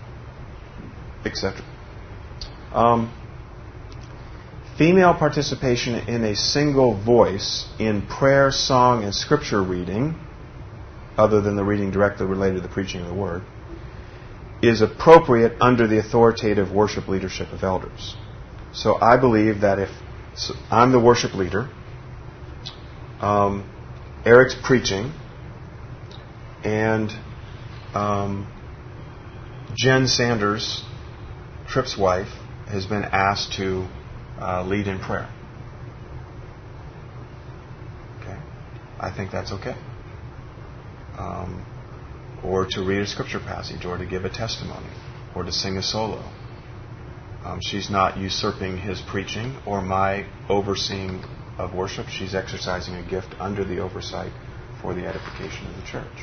etc. Female participation in a single voice in prayer, song, and scripture reading, other than the reading directly related to the preaching of the word, is appropriate under the authoritative worship leadership of elders. So I believe that if I'm the worship leader, Eric's preaching, and Jen Sanders, Tripp's wife, has been asked to lead in prayer. Okay, I think that's okay. Or to read a scripture passage, or to give a testimony, or to sing a solo. She's not usurping his preaching or my overseeing of worship. She's exercising a gift under the oversight for the edification of the church.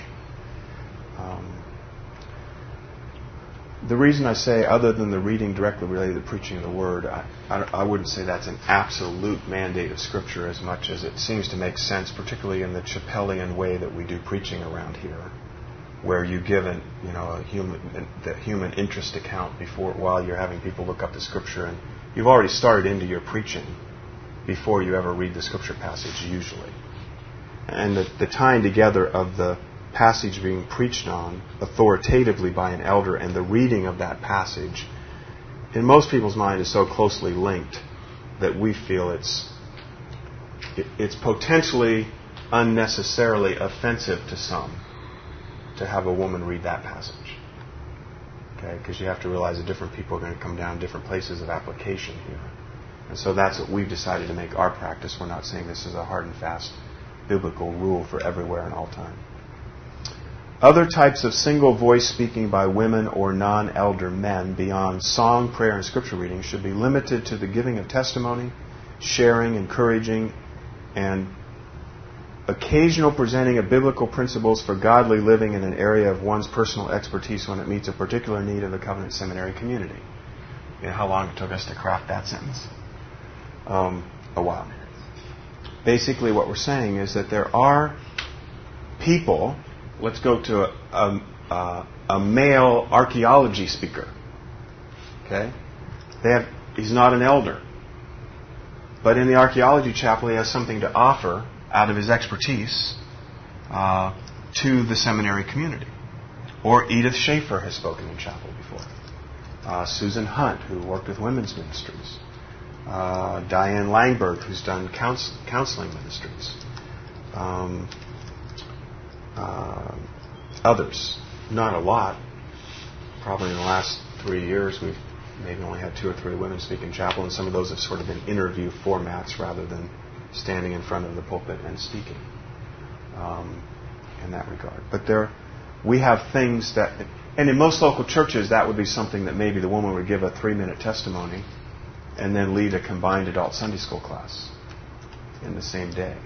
The reason I say, other than the reading directly related to the preaching of the word, I wouldn't say that's an absolute mandate of Scripture as much as it seems to make sense, particularly in the Chappellian way that we do preaching around here, where you give the human interest account while you're having people look up the Scripture, and you've already started into your preaching before you ever read the Scripture passage, usually. And the tying together of the passage being preached on authoritatively by an elder and the reading of that passage, in most people's mind, is so closely linked that we feel it's it's potentially unnecessarily offensive to some to have a woman read that passage. Okay, because you have to realize that different people are going to come down different places of application here. And so that's what we've decided to make our practice. We're not saying this is a hard and fast biblical rule for everywhere and all time. Other types of single voice speaking by women or non-elder men beyond song, prayer, and scripture reading should be limited to the giving of testimony, sharing, encouraging, and occasional presenting of biblical principles for godly living in an area of one's personal expertise when it meets a particular need of the Covenant Seminary community. You know how long it took us to craft that sentence? A while. Basically what we're saying is that there are people, let's go to a male archaeology speaker. Okay? He's not an elder. But in the archaeology chapel he has something to offer out of his expertise to the seminary community. Or Edith Schaefer has spoken in chapel before. Susan Hunt, who worked with women's ministries. Diane Langberg, who's done counseling ministries. Others. Not a lot. Probably in the last 3 years we've maybe only had 2 or 3 women speak in chapel, and some of those have sort of been interview formats rather than standing in front of the pulpit and speaking in that regard. But we have things that, and in most local churches that would be something that maybe the woman would give a 3-minute testimony and then lead a combined adult Sunday school class in the same day.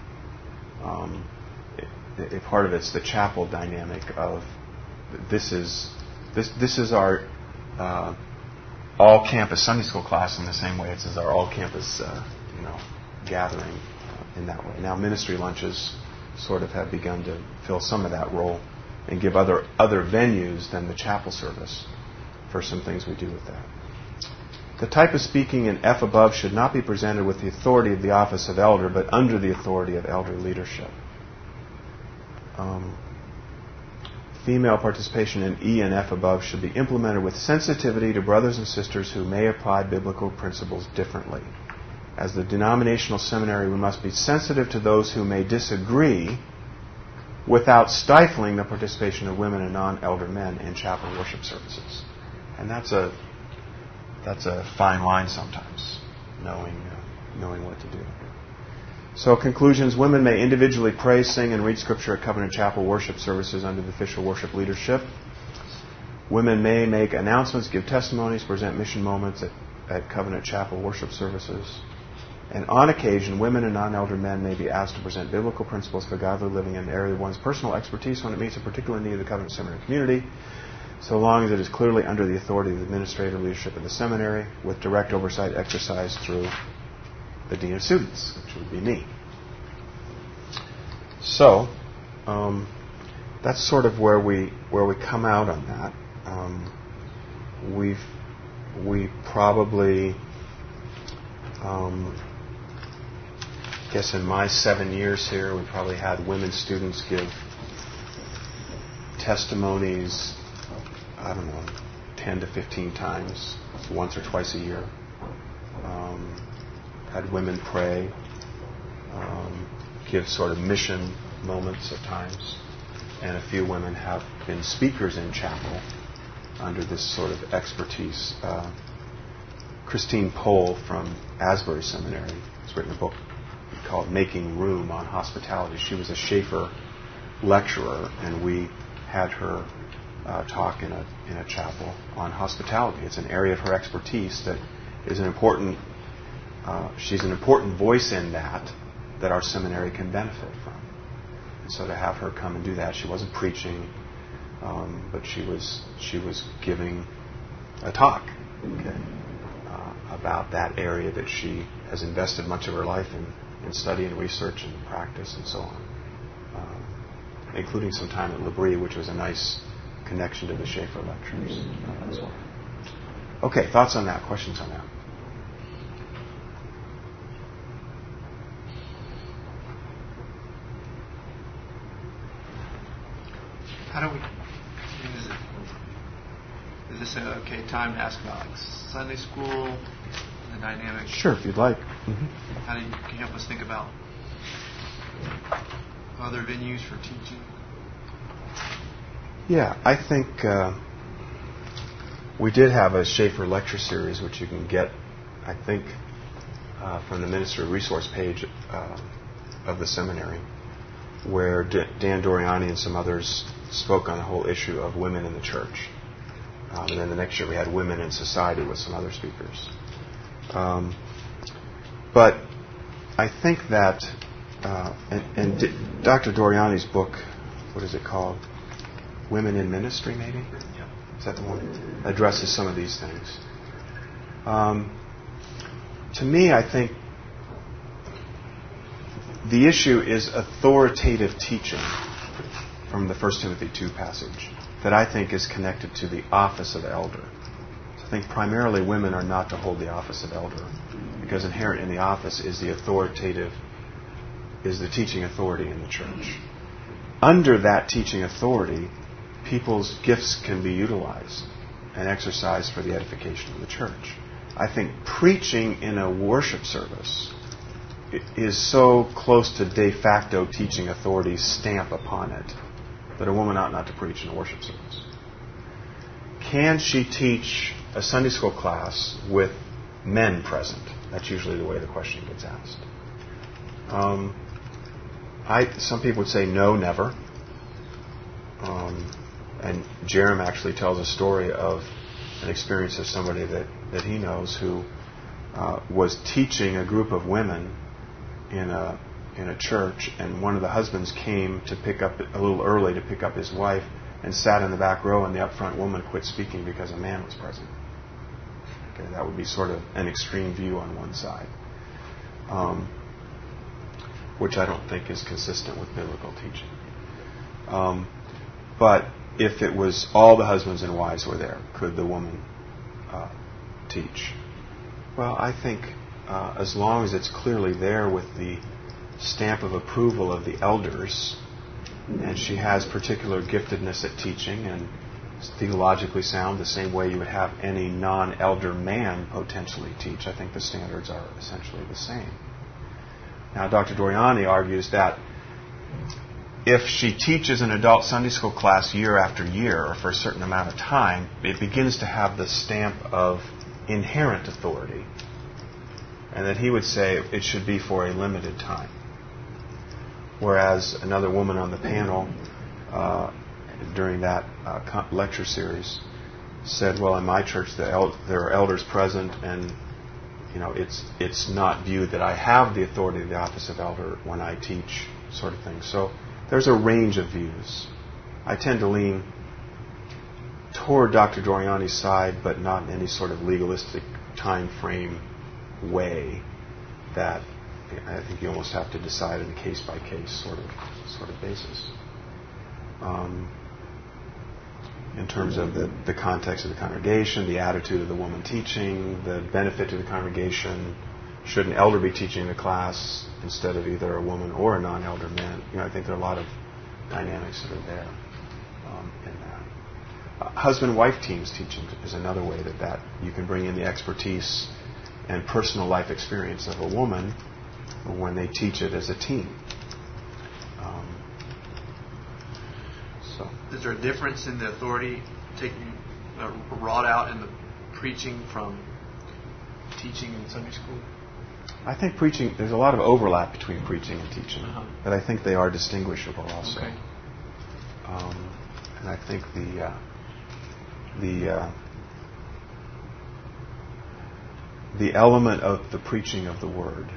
Part of it's the chapel dynamic of this is our all campus Sunday school class in the same way it's our all campus gathering in that way. Now ministry lunches sort of have begun to fill some of that role and give other venues than the chapel service for some things we do with that. The type of speaking in F above should not be presented with the authority of the office of elder, but under the authority of elder leadership. Female participation in E and F above should be implemented with sensitivity to brothers and sisters who may apply biblical principles differently. As the denominational seminary, we must be sensitive to those who may disagree without stifling the participation of women and non-elder men in chapel worship services. And that's a fine line sometimes, knowing what to do. So conclusions, women may individually pray, sing, and read Scripture at Covenant Chapel worship services under the official worship leadership. Women may make announcements, give testimonies, present mission moments at Covenant Chapel worship services. And on occasion, women and non-elder men may be asked to present biblical principles for godly living in an area of one's personal expertise when it meets a particular need of the Covenant Seminary community, so long as it is clearly under the authority of the administrative leadership of the seminary, with direct oversight exercised through the dean of students, which would be me. So, that's sort of where we come out on that. We probably, I guess in my 7 years here, we probably had women students give testimonies, 10 to 15 times, once or twice a year. Had women pray, give sort of mission moments at times, and a few women have been speakers in chapel under this sort of expertise. Christine Pohl from Asbury Seminary has written a book called Making Room on Hospitality. She was a Schaefer lecturer, and we had her talk in a chapel on hospitality. It's an area of her expertise that is an important. She's an important voice in that our seminary can benefit from. And so to have her come and do that, she wasn't preaching, but she was giving a talk about that area that she has invested much of her life in study and research and practice and so on, including some time at L'Abri, which was a nice connection to the Schaefer lectures as well. Okay, thoughts on that? Questions on that? How do we? Is this an okay time to ask about Sunday school, the dynamic? Sure, if you'd like. How can you help us think about other venues for teaching? Yeah, I think we did have a Schaefer lecture series, which you can get, I think, from the Ministry Resource page of the seminary, where Dan Doriani and some others spoke on the whole issue of women in the church. And then the next year we had Women in Society with some other speakers. But I think that, and Dr. Doriani's book, what is it called? Women in Ministry, maybe? Yeah. Is that the one? Addresses some of these things. To me, I think the issue is authoritative teaching from the 1 Timothy 2 passage that I think is connected to the office of elder. So I think primarily women are not to hold the office of elder, because inherent in the office is the teaching authority in the church. Under that teaching authority, people's gifts can be utilized and exercised for the edification of the church. I think preaching in a worship service is so close to de facto teaching authority's stamp upon it that a woman ought not to preach in a worship service. Can she teach a Sunday school class with men present? That's usually the way the question gets asked. Some people would say no, never. And Jerem actually tells a story of an experience of somebody that he knows who was teaching a group of women in a church, and one of the husbands came to pick up a little early to pick up his wife and sat in the back row, and the up front woman quit speaking because a man was present. Okay, that would be sort of an extreme view on one side, which I don't think is consistent with biblical teaching. But if it was all the husbands and wives were there, could the woman teach? Well, I think as long as it's clearly there with the stamp of approval of the elders, and she has particular giftedness at teaching and is theologically sound the same way you would have any non-elder man potentially teach, I think the standards are essentially the same. Now, Dr. Doriani argues that if she teaches an adult Sunday school class year after year, or for a certain amount of time, it begins to have the stamp of inherent authority, and that he would say it should be for a limited time. Whereas another woman on the panel during that lecture series said, well, in my church there are elders present, and it's not viewed that I have the authority of the office of elder when I teach, sort of thing. So there's a range of views. I tend to lean toward Dr. Doriani's side, but not in any sort of legalistic time frame way that I think you almost have to decide on a case-by-case sort of basis. In terms of the context of the congregation, the attitude of the woman teaching, the benefit to the congregation, should an elder be teaching the class instead of either a woman or a non-elder man? I think there are a lot of dynamics that are there in that. Husband-wife teams teaching is another way that you can bring in the expertise and personal life experience of a woman when they teach it as a team. Is there a difference in the authority wrought out in the preaching from teaching in Sunday school? I think preaching, there's a lot of overlap between preaching and teaching, but I think they are distinguishable also. Okay. And I think the element of the preaching of the word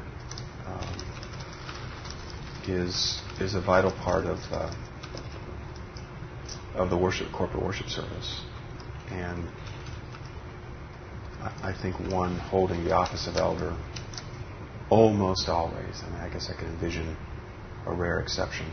is a vital part of the corporate worship service, and I think one holding the office of elder almost always. I guess I could envision a rare exception,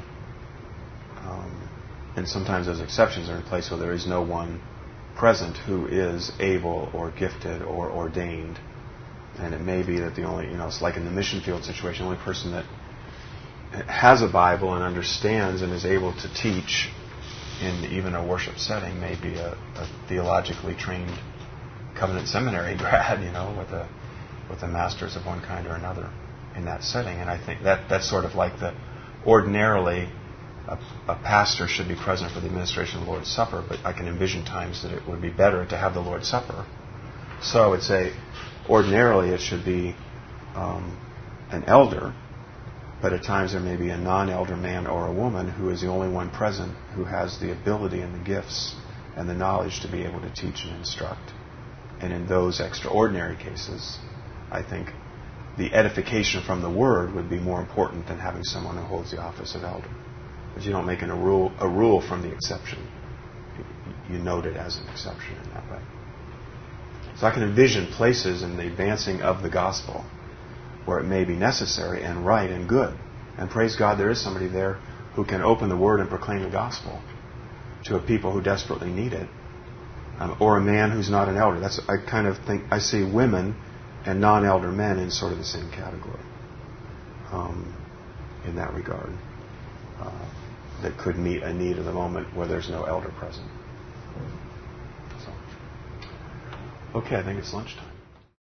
and sometimes those exceptions are in place where there is no one present who is able or gifted or ordained, and it may be that the only, it's like in the mission field situation, the only person that has a Bible and understands and is able to teach in even a worship setting may be a theologically trained Covenant Seminary grad, with a master's of one kind or another. in that setting. And I think that's sort of like ordinarily a pastor should be present for the administration of the Lord's Supper, but I can envision times that it would be better to have the Lord's Supper. So I would say ordinarily it should be an elder, but at times there may be a non-elder man or a woman who is the only one present who has the ability and the gifts and the knowledge to be able to teach and instruct. And in those extraordinary cases, I think the edification from the Word would be more important than having someone who holds the office of elder. But you don't make a rule from the exception. You note it as an exception in that way. So I can envision places in the advancing of the gospel where it may be necessary and right and good. And praise God, there is somebody there who can open the Word and proclaim the gospel to a people who desperately need it. Or a man who's not an elder. I kind of think I see women and non-elder men in sort of the same category in that regard. That could meet a need of the moment where there's no elder present. So, okay, I think it's lunchtime.